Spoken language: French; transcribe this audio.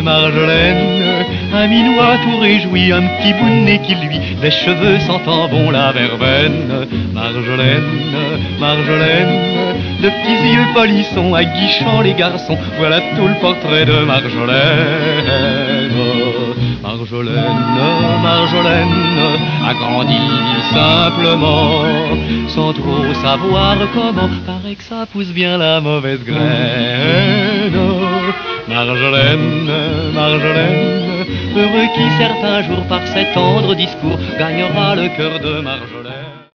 Marjolaine, un minois tout réjoui, un petit bout de nez qui lui, les cheveux sentant bon la verveine. Marjolaine, Marjolaine, de petits yeux polissons, aguichant les garçons, voilà tout le portrait de Marjolaine. Marjolaine, Marjolaine, a grandi simplement, sans trop savoir comment, paraît que ça pousse bien la mauvaise graine. Marjolaine, Marjolaine, heureux qui certains jours par ses tendres discours gagnera le cœur de Marjolaine.